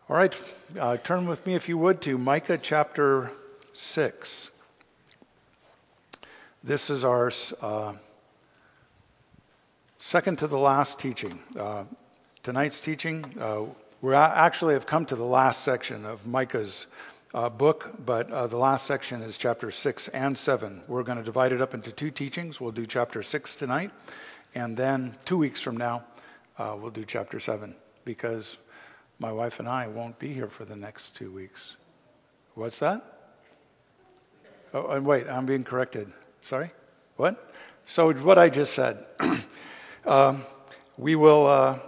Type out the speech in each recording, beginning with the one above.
All right, turn with me, if you would, to Micah chapter 6. This is our second to the last teaching. Tonight's teaching, we actually have come to the last section of Micah's book, but the last section is chapter 6 and 7. We're going to divide it up into two teachings. We'll do chapter 6 tonight, and then 2 weeks from now, we'll do chapter 7, because my wife and I won't be here for the next 2 weeks. What's that? Oh, and wait, I'm being corrected. Sorry? What? So what I just said, we will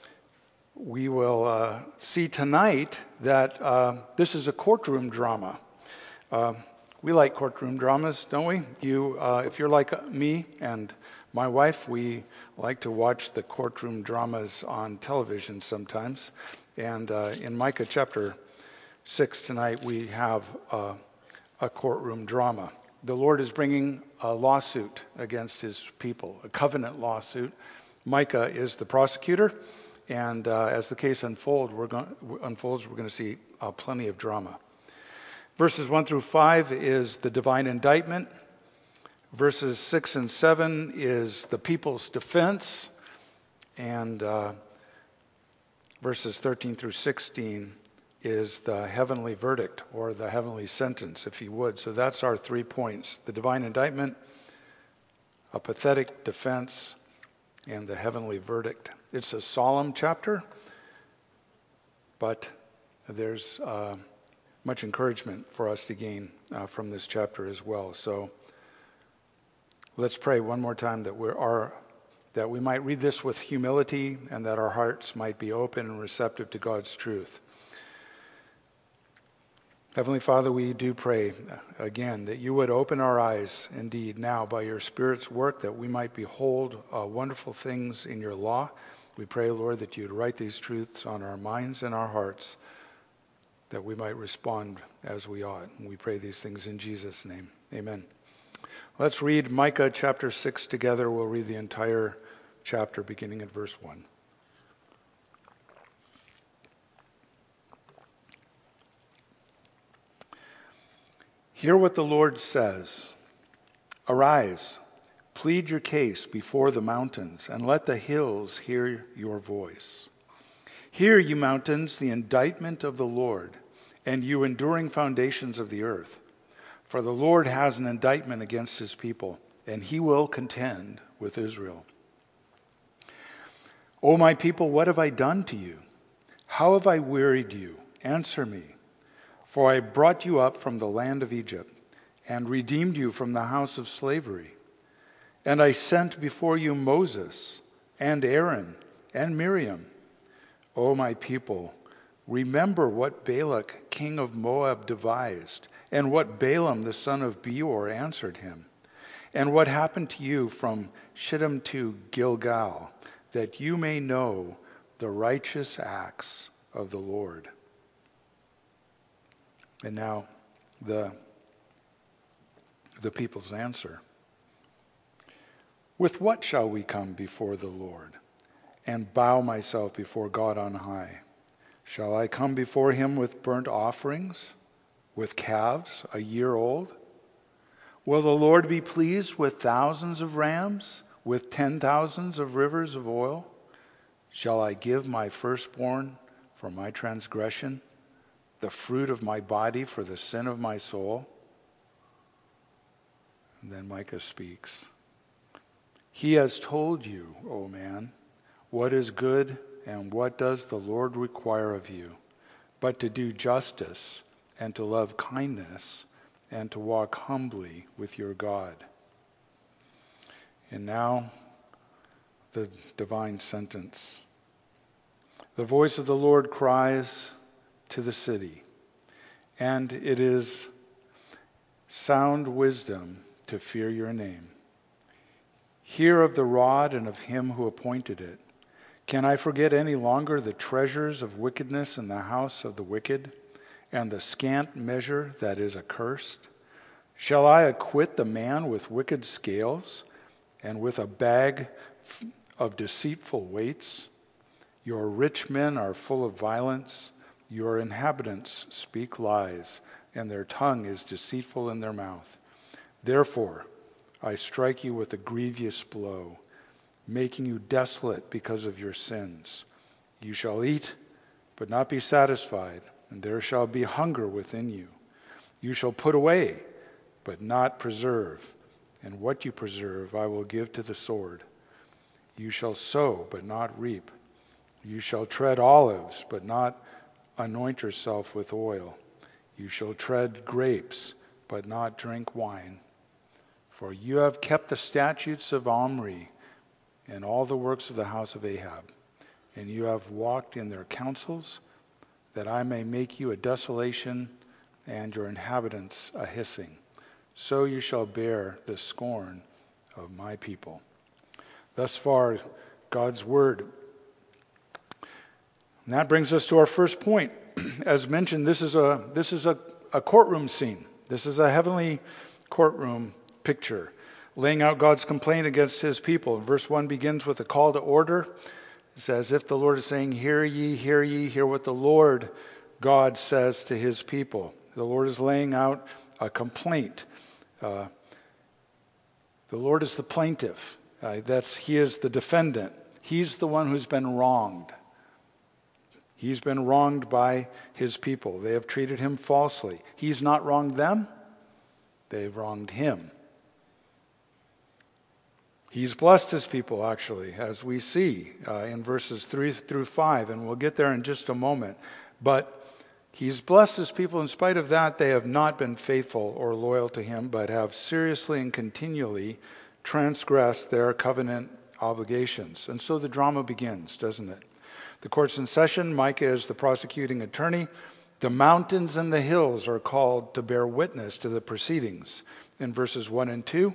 see tonight that this is a courtroom drama. We like courtroom dramas, don't we? If you're like me and my wife, we like to watch the courtroom dramas on television sometimes. And in Micah chapter 6 tonight, we have a courtroom drama. The Lord is bringing a lawsuit against his people, a covenant lawsuit. Micah is the prosecutor, and as the case unfolds, we're going to see plenty of drama. Verses 1 through 5 is the divine indictment. Verses 6 and 7 is the people's defense, and verses 13 through 16 is the heavenly verdict, or the heavenly sentence, if you would. So that's our 3 points: the divine indictment, a pathetic defense, and the heavenly verdict. It's a solemn chapter, but there's much encouragement for us to gain from this chapter as well. So let's pray one more time that we might read this with humility, and that our hearts might be open and receptive to God's truth. Heavenly Father, we do pray again that you would open our eyes indeed now by your Spirit's work, that we might behold wonderful things in your law. We pray, Lord, that you'd write these truths on our minds and our hearts, that we might respond as we ought. And we pray these things in Jesus' name. Amen. Let's read Micah chapter 6 together. We'll read the entire chapter beginning at verse 1. Hear what the Lord says. Arise, plead your case before the mountains, and let the hills hear your voice. Hear, you mountains, the indictment of the Lord, and you enduring foundations of the earth. For the Lord has an indictment against his people, and he will contend with Israel. O my people, what have I done to you? How have I wearied you? Answer me. For I brought you up from the land of Egypt, and redeemed you from the house of slavery. And I sent before you Moses, and Aaron, and Miriam. O my people, remember what Balak, king of Moab, devised, and what Balaam, the son of Beor, answered him, and what happened to you from Shittim to Gilgal, that you may know the righteous acts of the Lord. And now the people's answer. With what shall we come before the Lord and bow myself before God on high? Shall I come before him with burnt offerings, with calves a year old? Will the Lord be pleased with thousands of rams, with 10,000s of rivers of oil? Shall I give my firstborn for my transgression, the fruit of my body for the sin of my soul? And then Micah speaks. He has told you, O man, what is good and what does the Lord require of you, but to do justice and to love kindness and to walk humbly with your God. And now the divine sentence. The voice of the Lord cries to the city, and it is sound wisdom to fear your name. Hear of the rod and of him who appointed it. Can I forget any longer the treasures of wickedness in the house of the wicked, and the scant measure that is accursed? Shall I acquit the man with wicked scales, and with a bag of deceitful weights? Your rich men are full of violence, Your inhabitants speak lies, and their tongue is deceitful in their mouth. Therefore, I strike you with a grievous blow, making you desolate because of your sins. You shall eat, but not be satisfied, and there shall be hunger within you. You shall put away, but not preserve, and what you preserve I will give to the sword. You shall sow, but not reap. You shall tread olives, but not anoint yourself with oil. You shall tread grapes, but not drink wine. For you have kept the statutes of Omri and all the works of the house of Ahab, and you have walked in their counsels, that I may make you a desolation and your inhabitants a hissing. So you shall bear the scorn of my people. Thus far, God's word. And that brings us to our first point. As mentioned, this is a courtroom scene. This is a heavenly courtroom picture, laying out God's complaint against his people. Verse 1 begins with a call to order. It's as if the Lord is saying, hear ye, hear what the Lord God says to his people. The Lord is laying out a complaint. The Lord is the plaintiff. He is the defendant. He's the one who's been wronged. He's been wronged by his people. They have treated him falsely. He's not wronged them. They've wronged him. He's blessed his people, actually, as we see in verses 3 through 5, and we'll get there in just a moment. But he's blessed his people. In spite of that, they have not been faithful or loyal to him, but have seriously and continually transgressed their covenant obligations. And so the drama begins, doesn't it? The court's in session. Micah is the prosecuting attorney. The mountains and the hills are called to bear witness to the proceedings in verses 1 and 2.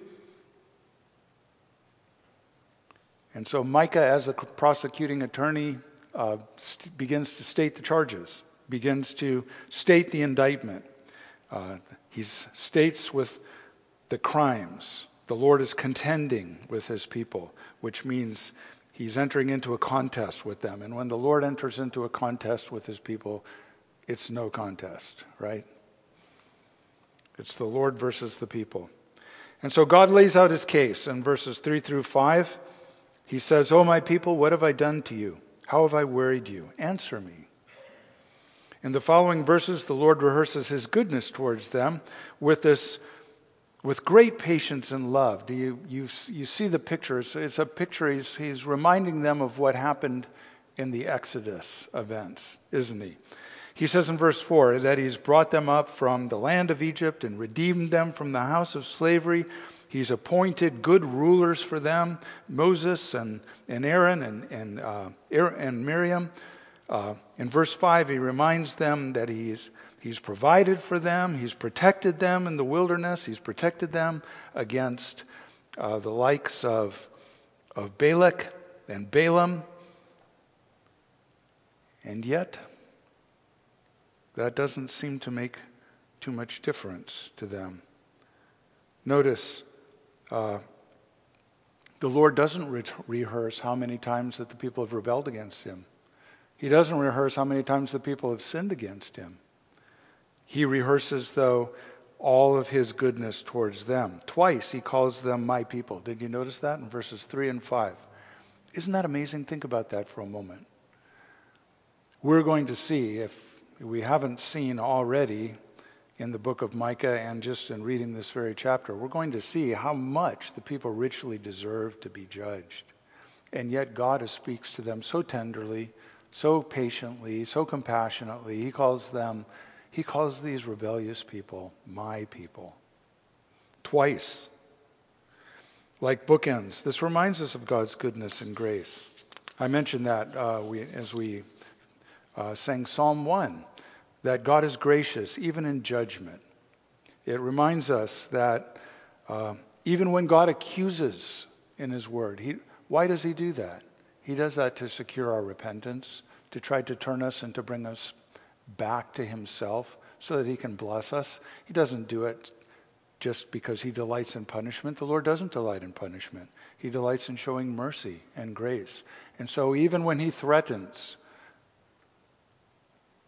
And so Micah, as the prosecuting attorney, begins to state the charges, begins to state the indictment. He states with the crimes. The Lord is contending with his people, which means he's entering into a contest with them. And when the Lord enters into a contest with his people, it's no contest, right? It's the Lord versus the people. And so God lays out his case in verses 3 through 5. He says, "O my people, what have I done to you? How have I worried you? Answer me." In the following verses, the Lord rehearses his goodness towards them with great patience and love. You see the picture? It's a picture. He's reminding them of what happened in the Exodus events, isn't he? He says in verse 4 that he's brought them up from the land of Egypt and redeemed them from the house of slavery. He's appointed good rulers for them, Moses and Aaron and Miriam. In verse 5, he reminds them that he's provided for them. He's protected them in the wilderness. He's protected them against the likes of Balak and Balaam. And yet, that doesn't seem to make too much difference to them. Notice, the Lord doesn't rehearse how many times that the people have rebelled against him. He doesn't rehearse how many times the people have sinned against him. He rehearses, though, all of his goodness towards them. Twice he calls them my people. Did you notice that in verses 3 and 5? Isn't that amazing? Think about that for a moment. We're going to see, if we haven't seen already in the book of Micah and just in reading this very chapter, we're going to see how much the people richly deserve to be judged. And yet God speaks to them so tenderly, so patiently, so compassionately. He calls these rebellious people my people. Twice. Like bookends. This reminds us of God's goodness and grace. I mentioned that as we sang Psalm 1, that God is gracious even in judgment. It reminds us that even when God accuses in his word, why does he do that? He does that to secure our repentance, to try to turn us and to bring us back to himself so that he can bless us. He doesn't do it just because he delights in punishment. The Lord doesn't delight in punishment. He delights in showing mercy and grace. And so even when he threatens,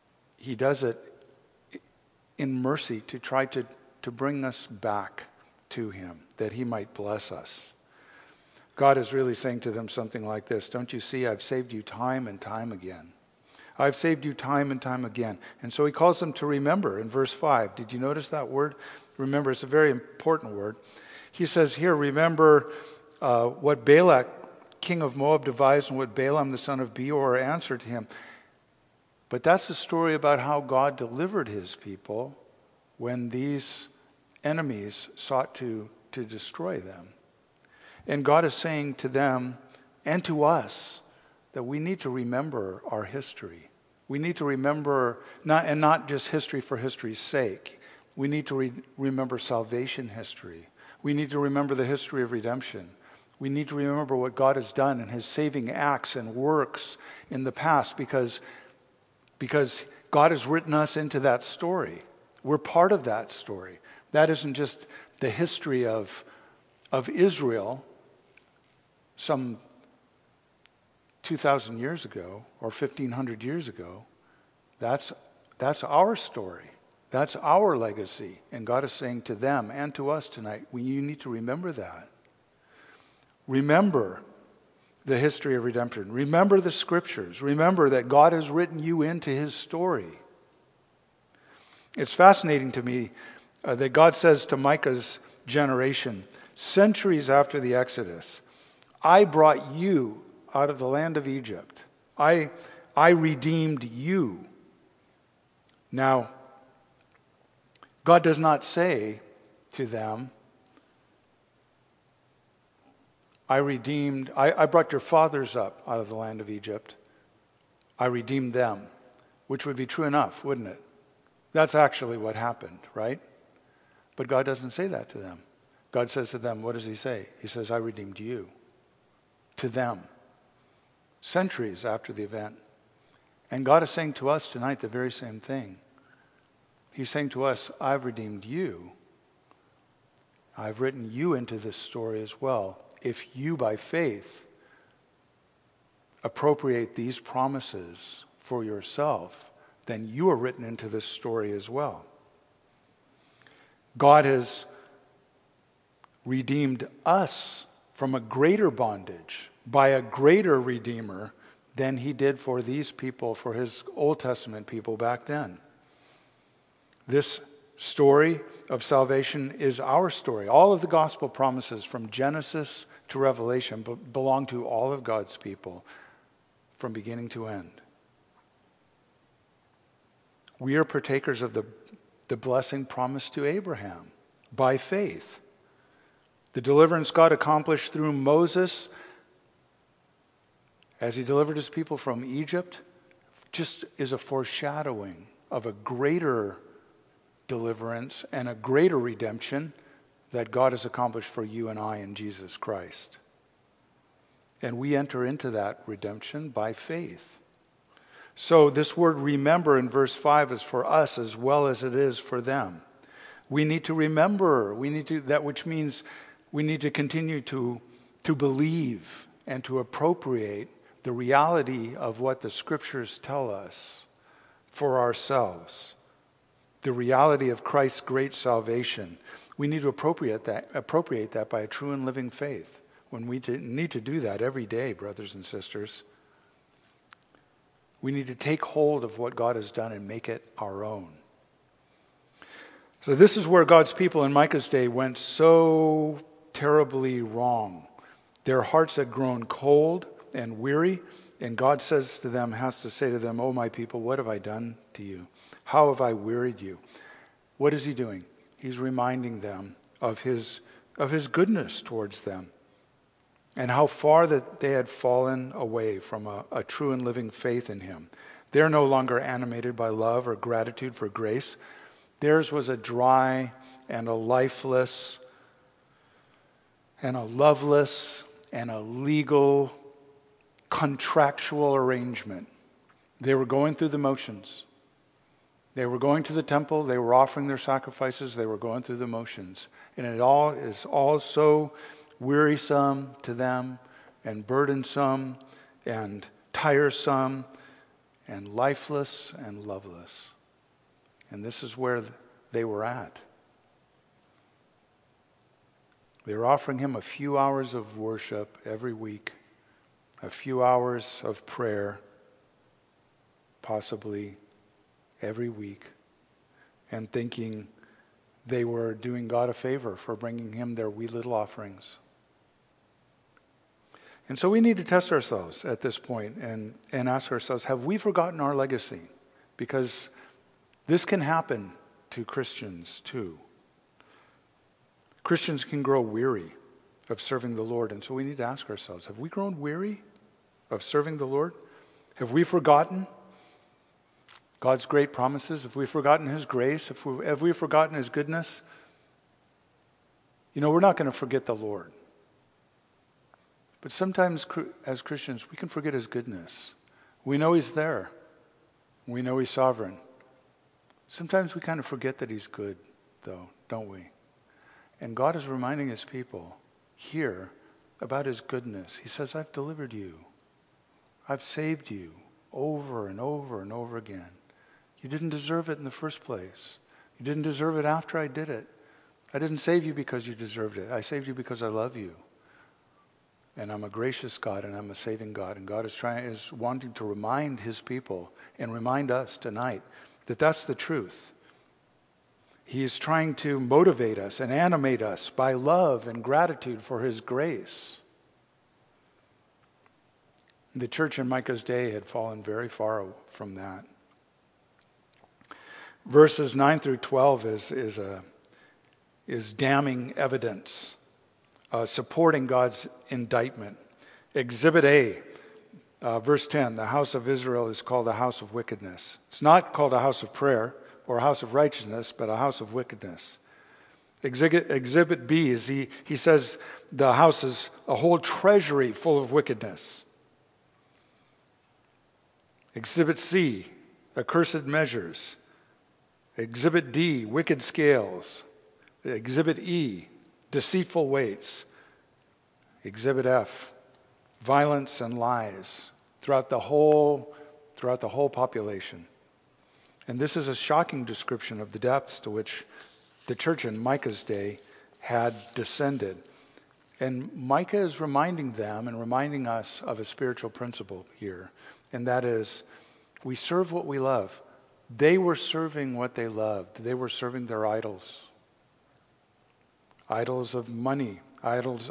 he does it in mercy to try to bring us back to him, that he might bless us. God is really saying to them something like this: don't you see, I've saved you time and time again. I've saved you time and time again. And so he calls them to remember in verse 5. Did you notice that word? Remember, it's a very important word. He says here, remember what Balak, king of Moab, devised and what Balaam, the son of Beor, answered to him. But that's the story about how God delivered his people when these enemies sought to destroy them. And God is saying to them and to us that we need to remember our history. We need to remember, not just history for history's sake. We need to remember salvation history. We need to remember the history of redemption. We need to remember what God has done in his saving acts and works in the past, because God has written us into that story. We're part of that story. That isn't just the history of Israel some 2,000 years ago or 1,500 years ago. That's our story. That's our legacy. And God is saying to them and to us tonight, you need to remember that. Remember the history of redemption. Remember the scriptures. Remember that God has written you into his story. It's fascinating to me that God says to Micah's generation, centuries after the Exodus, I brought you out of the land of Egypt. I redeemed you. Now, God does not say to them, I brought your fathers up out of the land of Egypt. I redeemed them, which would be true enough, wouldn't it? That's actually what happened, right? But God doesn't say that to them. God says to them, what does he say? He says, I redeemed you. To them. Centuries after the event. And God is saying to us tonight the very same thing. He's saying to us, I've redeemed you. I've written you into this story as well. If you, by faith, appropriate these promises for yourself, then you are written into this story as well. God has redeemed us from a greater bondage by a greater Redeemer than he did for these people, for his Old Testament people back then. This story of salvation is our story. All of the gospel promises from Genesis to Revelation belong to all of God's people from beginning to end. We are partakers of the blessing promised to Abraham by faith. The deliverance God accomplished through Moses as he delivered his people from Egypt just is a foreshadowing of a greater deliverance and a greater redemption that God has accomplished for you and I in Jesus Christ. And we enter into that redemption by faith. So this word remember in verse 5 is for us as well as it is for them. We need to remember. Which means we need to continue to believe and to appropriate the reality of what the scriptures tell us for ourselves. The reality of Christ's great salvation. We need to appropriate that by a true and living faith. When we need to do that every day, brothers and sisters. We need to take hold of what God has done and make it our own. So this is where God's people in Micah's day went so terribly wrong. Their hearts had grown cold and weary, and God has to say to them, oh my people, what have I done to you? How have I wearied you? What is he doing? He's reminding them of his goodness towards them and how far that they had fallen away from a true and living faith in him. They're no longer animated by love or gratitude for grace. Theirs was a dry and a lifeless and a loveless and a legal contractual arrangement. They were going through the motions. They were going to the temple. They were offering their sacrifices. They were going through the motions. And it all is all so wearisome to them and burdensome and tiresome and lifeless and loveless. And this is where they were at. They were offering him a few hours of worship every week, a few hours of prayer, possibly every week, and thinking they were doing God a favor for bringing him their wee little offerings. And so we need to test ourselves at this point and ask ourselves, have we forgotten our legacy? Because this can happen to Christians too. Christians can grow weary of serving the Lord, and so we need to ask ourselves, have we grown weary of serving the Lord? Have we forgotten God's great promises? Have we forgotten his grace? Have we forgotten his goodness? You know, we're not going to forget the Lord. But sometimes as Christians, we can forget his goodness. We know he's there. We know he's sovereign. Sometimes we kind of forget that he's good, though, don't we? And God is reminding his people here about his goodness. He says, I've delivered you. I've saved you over and over and over again. You didn't deserve it in the first place. You didn't deserve it after I did it. I didn't save you because you deserved it. I saved you because I love you. And I'm a gracious God, and I'm a saving God. And God is wanting to remind his people and remind us tonight that that's the truth. He is trying to motivate us and animate us by love and gratitude for his grace. The church in Micah's day had fallen very far from that. Verses 9 through 12 is damning evidence supporting God's indictment. Exhibit A, verse 10, the house of Israel is called a house of wickedness. It's not called a house of prayer or a house of righteousness, but a house of wickedness. Exhibit B is he says the house is a whole treasury full of wickedness. Exhibit C, accursed measures. Exhibit D, wicked scales. Exhibit E, deceitful weights. Exhibit F, violence and lies throughout the whole population. And this is a shocking description of the depths to which the church in Micah's day had descended. And Micah is reminding them and reminding us of a spiritual principle here, and that is, we serve what we love. They were serving what they loved. They were serving their idols. Idols of money, idols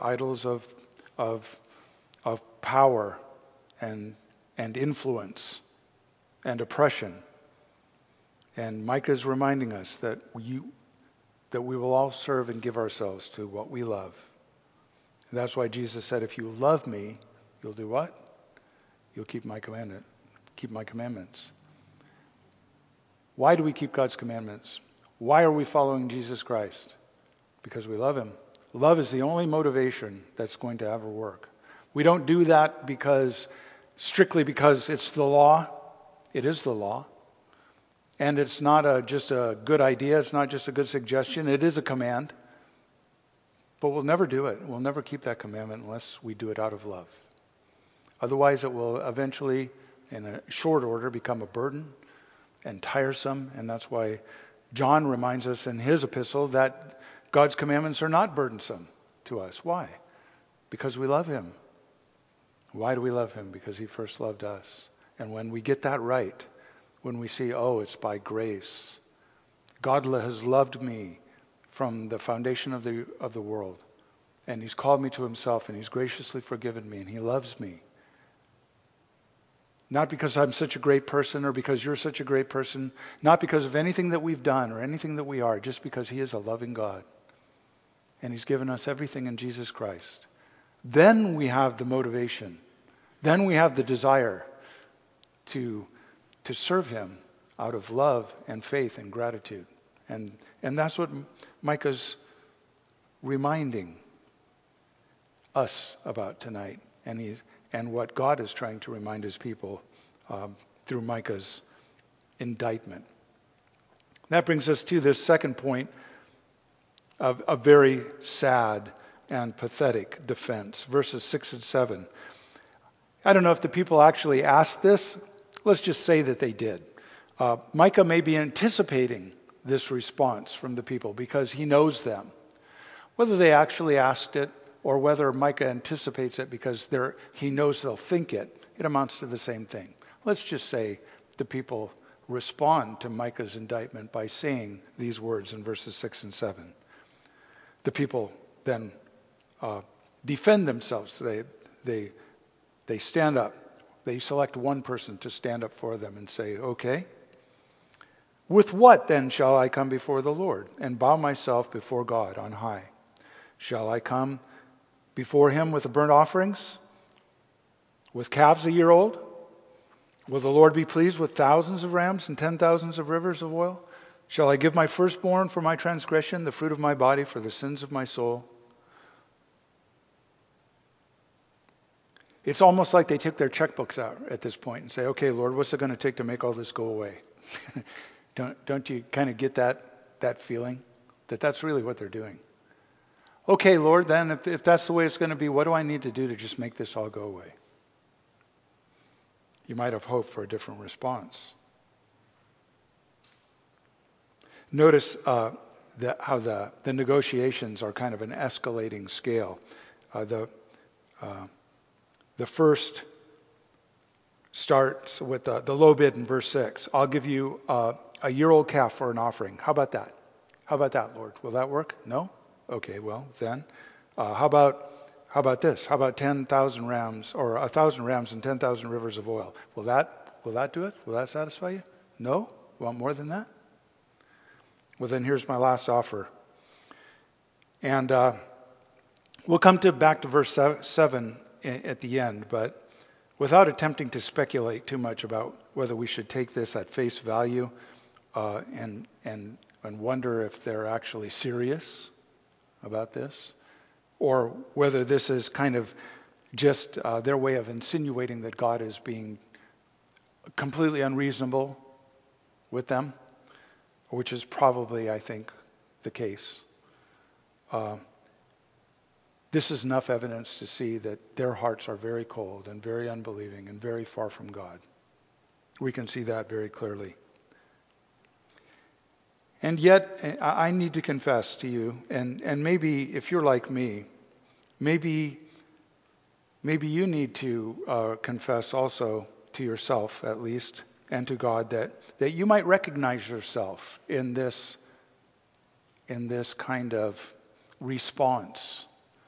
of power and influence and oppression. And Micah is reminding us that we will all serve and give ourselves to what we love. And that's why Jesus said, if you love me, you'll do what? You'll keep my commandments. Why do we keep God's commandments? Why are we following Jesus Christ? Because we love him. Love is the only motivation that's going to ever work. We don't do that strictly because it's the law. It is the law. And it's not just a good idea. It's not just a good suggestion. It is a command. But we'll never do it. We'll never keep that commandment unless we do it out of love. Otherwise, it will eventually, in a short order, become a burden and tiresome. And that's why John reminds us in his epistle that God's commandments are not burdensome to us. Why? Because we love him. Why do we love him? Because he first loved us. And when we get that right, when we see, oh, it's by grace. God has loved me from the foundation of the world. And he's called me to himself, and he's graciously forgiven me, and he loves me. Not because I'm such a great person or because you're such a great person. Not because of anything that we've done or anything that we are. Just because he is a loving God. And he's given us everything in Jesus Christ. Then we have the motivation. Then we have the desire to serve him out of love and faith and gratitude. And that's what Micah's reminding us about tonight. And what God is trying to remind his people through Micah's indictment. That brings us to this second point of a very sad and pathetic defense. Verses 6 and 7. I don't know if the people actually asked this. Let's just say that they did. Micah may be anticipating this response from the people because he knows them. Whether they actually asked it or whether Micah anticipates it because he knows they'll think it, it amounts to the same thing. Let's just say the people respond to Micah's indictment by saying these words in verses 6 and 7. The people then defend themselves. They stand up. They select one person to stand up for them and say, okay, with what then shall I come before the Lord and bow myself before God on high? Shall I come before him with the burnt offerings, with calves a year old? Will the Lord be pleased with thousands of rams and 10,000s of rivers of oil? Shall I give my firstborn for my transgression, the fruit of my body for the sins of my soul? It's almost like they took their checkbooks out at this point and say, okay, Lord, what's it going to take to make all this go away? Don't you kind of get that feeling? That's really what they're doing. Okay, Lord, then if that's the way it's going to be, what do I need to do to just make this all go away? You might have hoped for a different response. Notice how the negotiations are kind of an escalating scale. The first starts with the low bid in verse 6. I'll give you a year-old calf for an offering. How about that? How about that, Lord? Will that work? No? Okay, well, then. How about this? How about 10,000 rams or 1,000 rams and 10,000 rivers of oil? Will that do it? Will that satisfy you? No? Want more than that? Well, then here's my last offer. And we'll come back to verse 7 at the end, but without attempting to speculate too much about whether we should take this at face value and wonder if they're actually serious about this, or whether this is kind of just their way of insinuating that God is being completely unreasonable with them, which is probably, I think, the case. This is enough evidence to see that their hearts are very cold and very unbelieving and very far from God. We can see that very clearly. And yet, I need to confess to you, and maybe if you're like me, maybe you need to confess also to yourself, at least, and to God, that you might recognize yourself in this kind of response.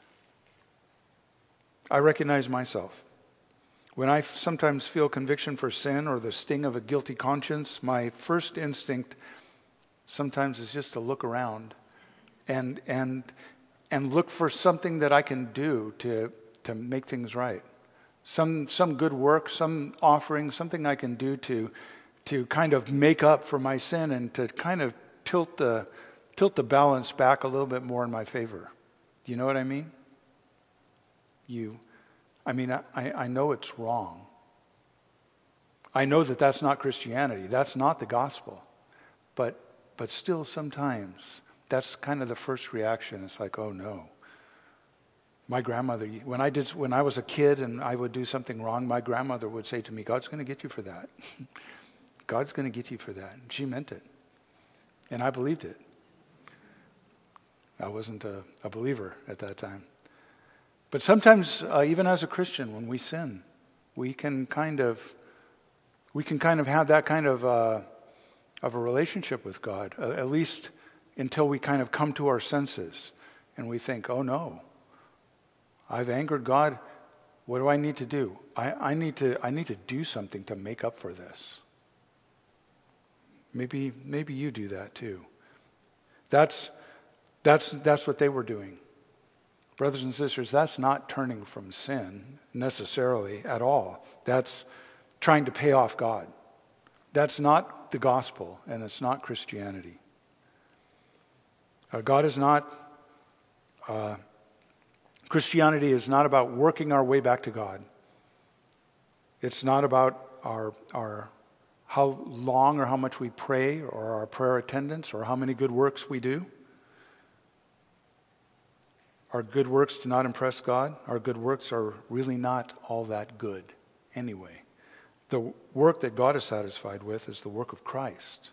I recognize myself. When I sometimes feel conviction for sin or the sting of a guilty conscience, my first instinct sometimes is just to look around and look for something that I can do to make things right. Some good work, some offering, something I can do to kind of make up for my sin and to kind of tilt the balance back a little bit more in my favor. Do you know what I mean? I know it's wrong. I know that that's not Christianity. That's not the gospel. But still sometimes that's kind of the first reaction. It's like, oh no. My grandmother, when I was a kid and I would do something wrong, my grandmother would say to me, God's going to get you for that. God's going to get you for that. And she meant it. And I believed it. I wasn't a believer at that time. But sometimes, even as a Christian, when we sin, we can kind of have that kind of a relationship with God, at least until we kind of come to our senses and we think, oh no, I've angered God. What do I need to do? I need to do something to make up for this. Maybe you do that too. That's what they were doing. Brothers and sisters, that's not turning from sin necessarily at all. That's trying to pay off God. That's not the gospel, and it's not Christianity. Christianity is not about working our way back to God. It's not about our how long or how much we pray or our prayer attendance or how many good works we do. Our good works do not impress God. Our good works are really not all that good anyway. The work that God is satisfied with is the work of Christ.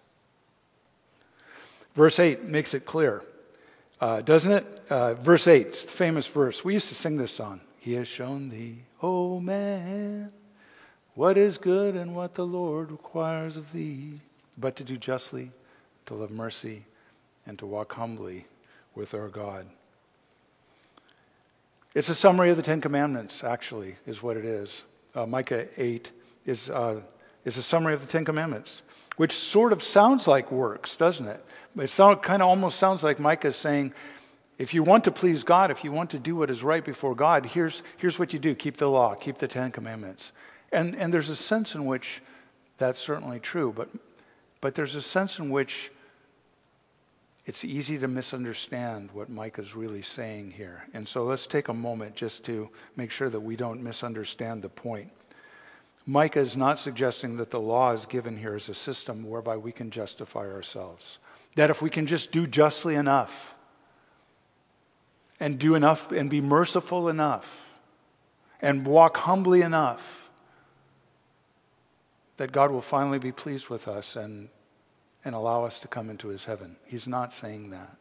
Verse 8 makes it clear, doesn't it? Verse 8, it's the famous verse. We used to sing this song. He has shown thee, O man, what is good and what the Lord requires of thee, but to do justly, to love mercy, and to walk humbly with our God. It's a summary of the Ten Commandments, actually, is what it is. Micah 8 is a summary of the Ten Commandments, which sort of sounds like works, doesn't it? It kind of almost sounds like Micah is saying, if you want to please God, if you want to do what is right before God, here's what you do. Keep the law, keep the Ten Commandments. And there's a sense in which that's certainly true, but there's a sense in which it's easy to misunderstand what Micah's really saying here. And so let's take a moment just to make sure that we don't misunderstand the point. Micah is not suggesting that the law is given here as a system whereby we can justify ourselves. That if we can just do justly enough, and do enough, and be merciful enough, and walk humbly enough, that God will finally be pleased with us and allow us to come into his heaven. He's not saying that.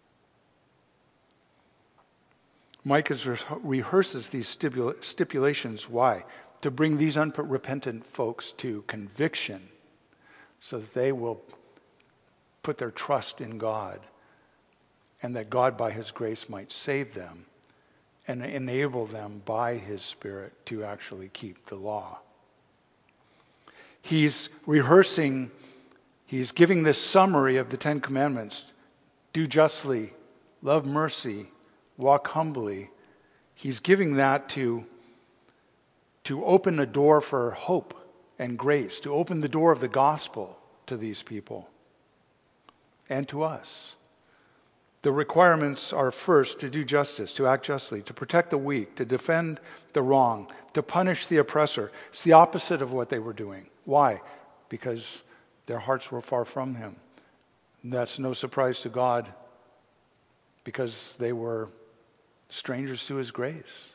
Micah rehearses these stipulations. Why? To bring these unrepentant folks to conviction so that they will put their trust in God and that God by his grace might save them and enable them by his Spirit to actually keep the law. He's rehearsing, he's giving this summary of the Ten Commandments. Do justly, love mercy, walk humbly. He's giving that to open a door for hope and grace, to open the door of the gospel to these people and to us. The requirements are first to do justice, to act justly, to protect the weak, to defend the wrong, to punish the oppressor. It's the opposite of what they were doing. Why? Because their hearts were far from him. And that's no surprise to God because they were strangers to his grace.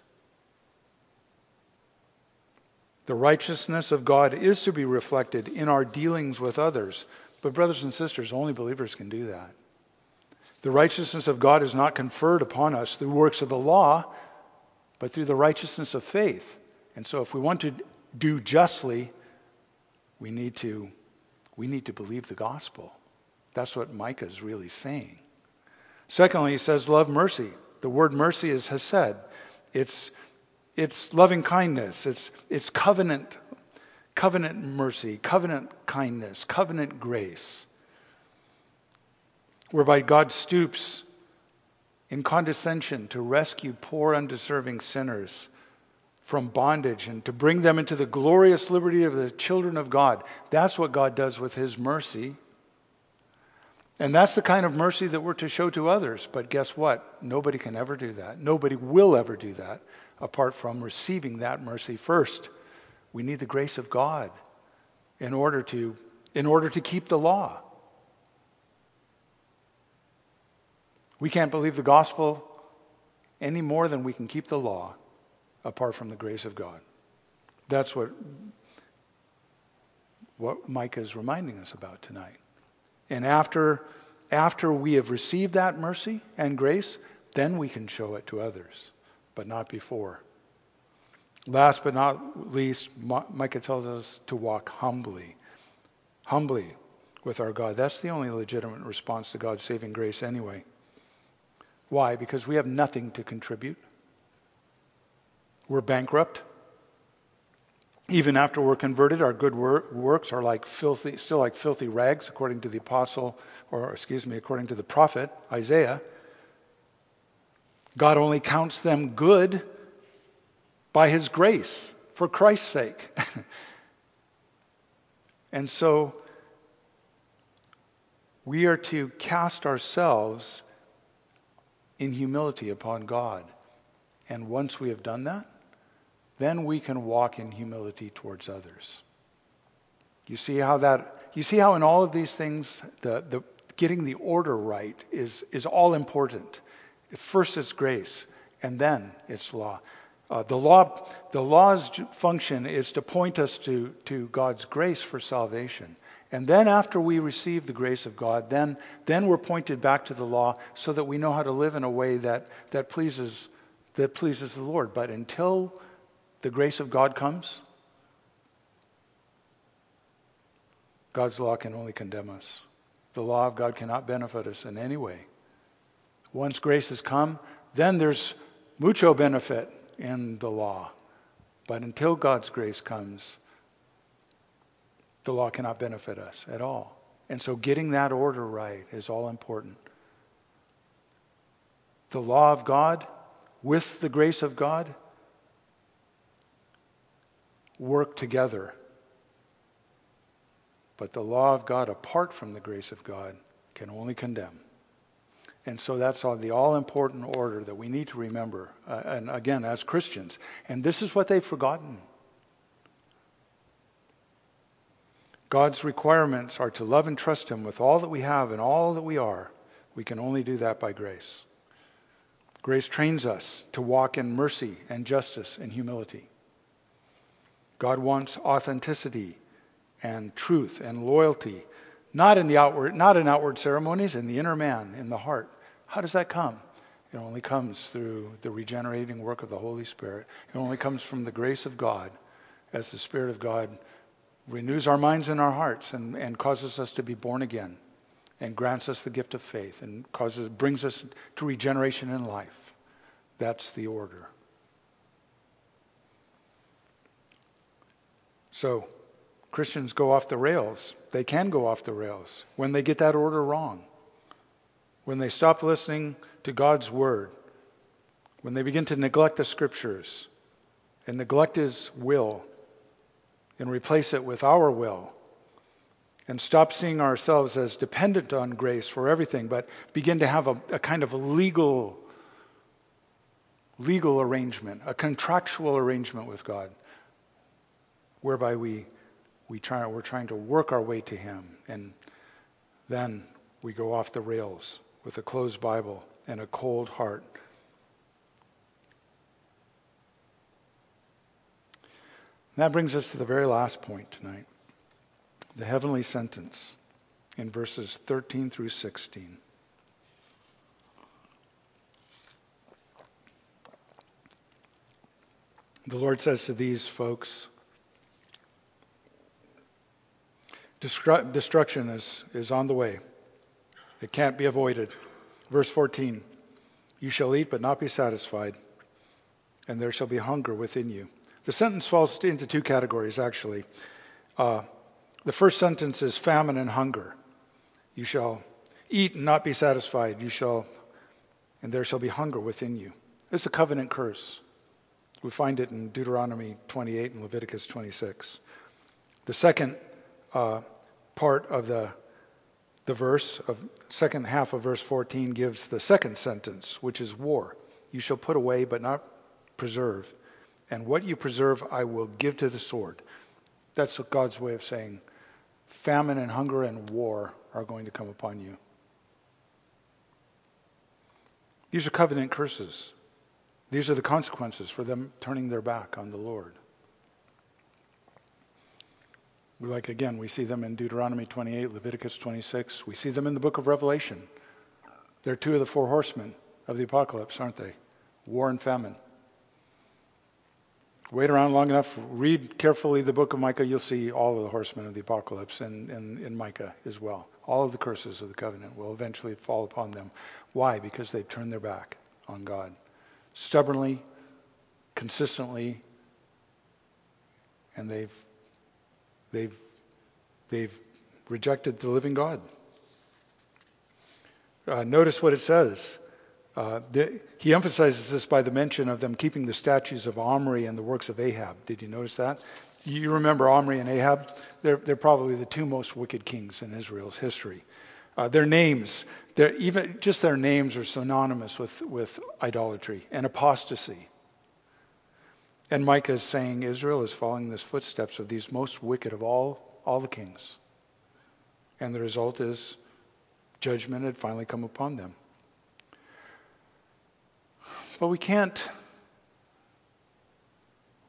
The righteousness of God is to be reflected in our dealings with others. But brothers and sisters, only believers can do that. The righteousness of God is not conferred upon us through works of the law, but through the righteousness of faith. And so if we want to do justly, we need to believe the gospel. That's what Micah is really saying. Secondly, he says, love mercy. The word mercy is hesed. It's loving kindness. It's covenant mercy, covenant kindness, covenant grace, whereby God stoops in condescension to rescue poor, undeserving sinners from bondage and to bring them into the glorious liberty of the children of God. That's what God does with his mercy. And that's the kind of mercy that we're to show to others. But guess what? Nobody can ever do that. Nobody will ever do that apart from receiving that mercy first. We need the grace of God in order to keep the law. We can't believe the gospel any more than we can keep the law apart from the grace of God. That's what Micah is reminding us about tonight. And after we have received that mercy and grace, then we can show it to others, but not before. Last but not least, Micah tells us to walk humbly with our God. That's the only legitimate response to God's saving grace anyway. Why? Because we have nothing to contribute. We're bankrupt. Even after we're converted, our good works are still like filthy rags, according to the according to the prophet Isaiah. God only counts them good by his grace, for Christ's sake. And so we are to cast ourselves in humility upon God. And once we have done that, then we can walk in humility towards others. You see how in all of these things, the getting the order right is all important. First it's grace, and then it's law. The law's function is to point us to God's grace for salvation. And then after we receive the grace of God, then we're pointed back to the law so that we know how to live in a way that pleases the Lord. But until the grace of God comes, God's law can only condemn us. The law of God cannot benefit us in any way. Once grace has come, then there's mucho benefit in the law. But until God's grace comes, the law cannot benefit us at all. And so getting that order right is all important. The law of God with the grace of God work together. But the law of God apart from the grace of God can only condemn. And so that's the all-important order that we need to remember, and again, as Christians. And this is what they've forgotten. God's requirements are to love and trust Him with all that we have and all that we are. We can only do that by grace. Grace trains us to walk in mercy and justice and humility. God wants authenticity and truth and loyalty, not in outward ceremonies, in the inner man, in the heart. How does that come? It only comes through the regenerating work of the Holy Spirit. It only comes from the grace of God, as the Spirit of God renews our minds and our hearts and causes us to be born again and grants us the gift of faith and brings us to regeneration in life. That's the order. So, Christians go off the rails. They can go off the rails when they get that order wrong. When they stop listening to God's word. When they begin to neglect the scriptures and neglect His will and replace it with our will and stop seeing ourselves as dependent on grace for everything, but begin to have a kind of a legal arrangement, a contractual arrangement with God, whereby we're trying to work our way to Him, and then we go off the rails with a closed Bible and a cold heart. And that brings us to the very last point tonight, the heavenly sentence in verses 13 through 16. The Lord says to these folks, destruction is on the way. It can't be avoided. Verse 14, you shall eat but not be satisfied, and there shall be hunger within you. The sentence falls into two categories, actually. The first sentence is famine and hunger. You shall eat and not be satisfied. And there shall be hunger within you. It's a covenant curse. We find it in Deuteronomy 28 and Leviticus 26. The second part of the second half of verse 14 gives the second sentence, which is war. You shall put away but not preserve, and what you preserve I will give to the sword. That's God's way of saying famine and hunger and war are going to come upon you. These are covenant curses. These are the consequences for them turning their back on the Lord. We see them in Deuteronomy 28, Leviticus 26. We see them in the book of Revelation. They're two of the four horsemen of the apocalypse, aren't they? War and famine. Wait around long enough, read carefully the book of Micah, you'll see all of the horsemen of the apocalypse in Micah as well. All of the curses of the covenant will eventually fall upon them. Why? Because they've turned their back on God. Stubbornly, consistently, and they've rejected the living God. Notice what it says. He emphasizes this by the mention of them keeping the statues of Omri and the works of Ahab. Did you notice that? You remember Omri and Ahab? They're probably the two most wicked kings in Israel's history. Their names, their names are synonymous with idolatry and apostasy. And Micah is saying Israel is following the footsteps of these most wicked of all the kings. And the result is judgment had finally come upon them. But we can't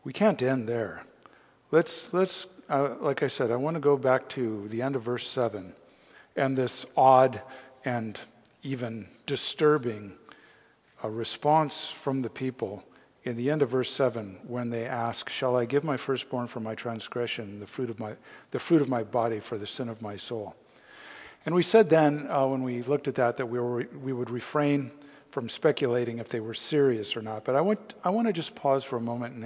we can't end there. Let's like I said, I want to go back to the end of verse 7 and this odd and even disturbing response from the people in the end of verse 7 when they ask, "Shall I give my firstborn for my transgression, the fruit of my body for the sin of my soul?" And we said then, when we looked at that we would refrain from speculating if they were serious or not. But I want to just pause for a moment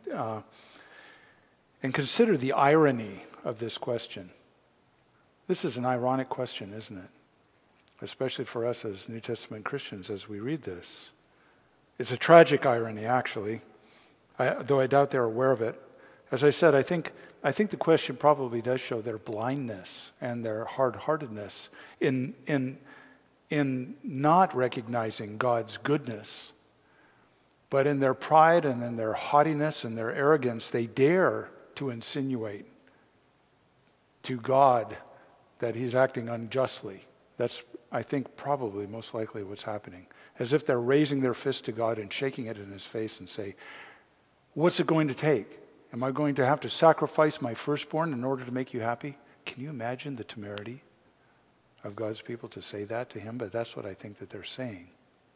and consider the irony of this question. This is an ironic question, isn't it? Especially for us as New Testament Christians as we read this. It's a tragic irony, actually, though I doubt they're aware of it. As I said, I think the question probably does show their blindness and their hard-heartedness in not recognizing God's goodness. But in their pride and in their haughtiness and their arrogance, they dare to insinuate to God that he's acting unjustly. That's, I think, probably most likely what's happening. As if they're raising their fist to God and shaking it in his face and say, "What's it going to take? Am I going to have to sacrifice my firstborn in order to make you happy?" Can you imagine the temerity of God's people to say that to him? But that's what I think that they're saying.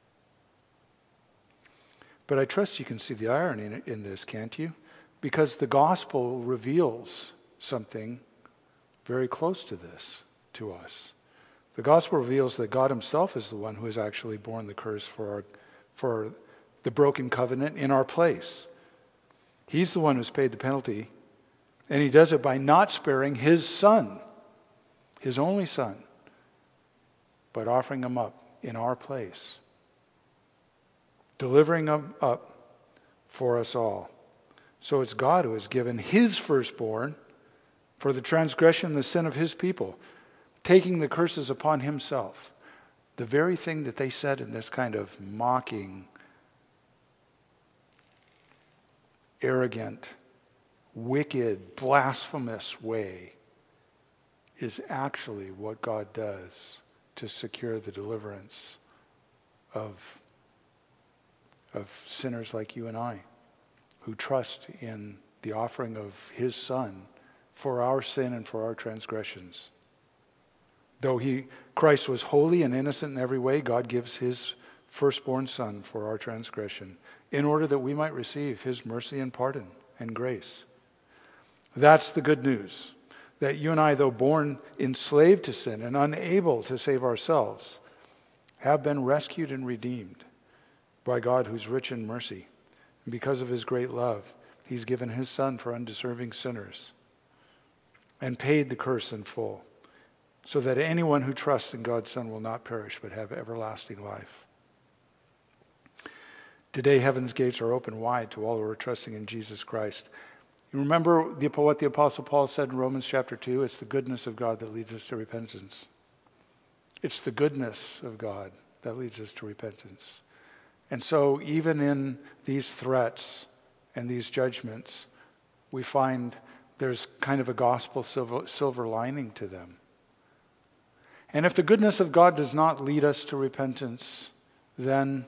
But I trust you can see the irony in this, can't you? Because the gospel reveals something very close to this to us. The gospel reveals that God himself is the one who has actually borne the curse for the broken covenant in our place. He's the one who's paid the penalty, and he does it by not sparing his son, his only son, but offering him up in our place, delivering him up for us all. So it's God who has given his firstborn for the transgression and the sin of his people, taking the curses upon himself. The very thing that they said in this kind of mocking, arrogant, wicked, blasphemous way is actually what God does to secure the deliverance of sinners like you and I, who trust in the offering of his Son for our sin and for our transgressions. Though Christ was holy and innocent in every way, God gives his firstborn Son for our transgression in order that we might receive his mercy and pardon and grace. That's the good news, that you and I, though born enslaved to sin and unable to save ourselves, have been rescued and redeemed by God who's rich in mercy. And because of his great love, he's given his Son for undeserving sinners and paid the curse in full, so that anyone who trusts in God's Son will not perish but have everlasting life. Today, heaven's gates are open wide to all who are trusting in Jesus Christ. You remember what the Apostle Paul said in Romans chapter 2? It's the goodness of God that leads us to repentance. It's the goodness of God that leads us to repentance. And so even in these threats and these judgments, we find there's kind of a gospel silver lining to them. And if the goodness of God does not lead us to repentance, then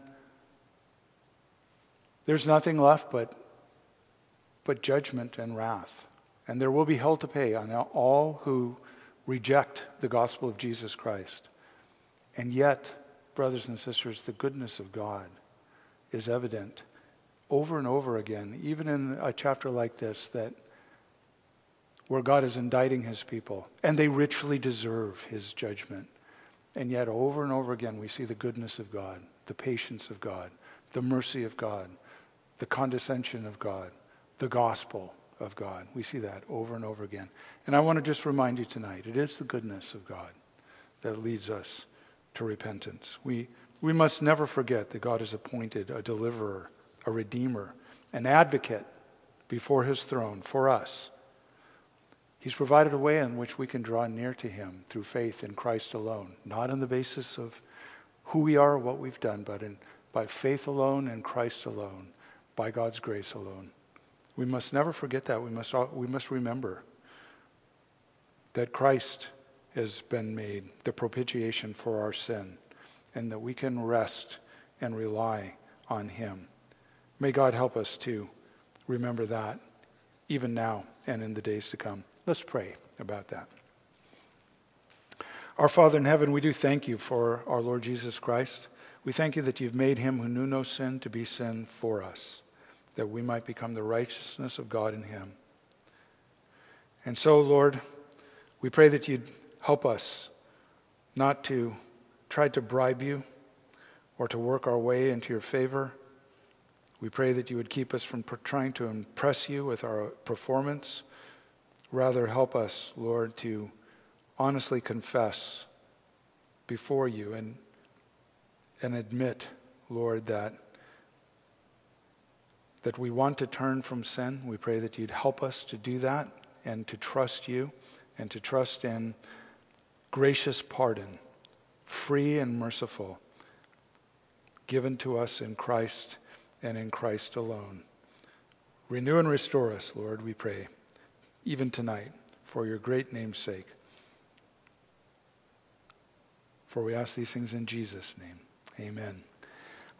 there's nothing left but judgment and wrath. And there will be hell to pay on all who reject the gospel of Jesus Christ. And yet, brothers and sisters, the goodness of God is evident over and over again, even in a chapter like this, that where God is indicting his people, and they richly deserve his judgment. And yet over and over again we see the goodness of God, the patience of God, the mercy of God, the condescension of God, the gospel of God. We see that over and over again. And I want to just remind you tonight, it is the goodness of God that leads us to repentance. We must never forget that God has appointed a deliverer, a redeemer, an advocate before his throne for us. He's provided a way in which we can draw near to him through faith in Christ alone, not on the basis of who we are or what we've done, but by faith alone and Christ alone, by God's grace alone. We must never forget that. We must remember that Christ has been made the propitiation for our sin, and that we can rest and rely on him. May God help us to remember that even now and in the days to come. Let's pray about that. Our Father in heaven, we do thank you for our Lord Jesus Christ. We thank you that you've made him who knew no sin to be sin for us, that we might become the righteousness of God in him. And so, Lord, we pray that you'd help us not to try to bribe you or to work our way into your favor. We pray that you would keep us from trying to impress you with our performance. Rather, help us, Lord, to honestly confess before you and admit, Lord, that we want to turn from sin. We pray that you'd help us to do that and to trust you and to trust in gracious pardon, free and merciful, given to us in Christ and in Christ alone. Renew and restore us, Lord, we pray, even tonight, for your great name's sake. For we ask these things in Jesus' name. Amen.